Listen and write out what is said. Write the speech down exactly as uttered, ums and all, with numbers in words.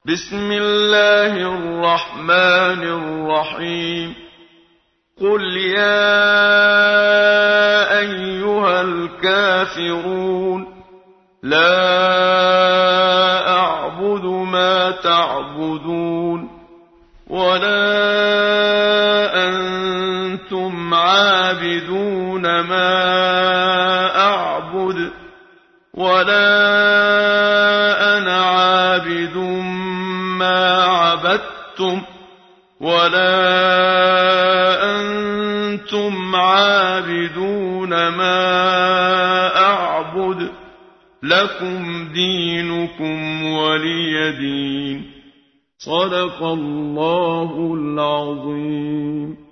بسم الله الرحمن الرحيم قل يا أيها الكافرون لا أعبد ما تعبدون ولا أنتم عابدون ما أعبد ولا أنا عابد ما عبدتم ولا أنتم عابدون ما أعبد لكم دينكم ولي دين صدق الله العظيم.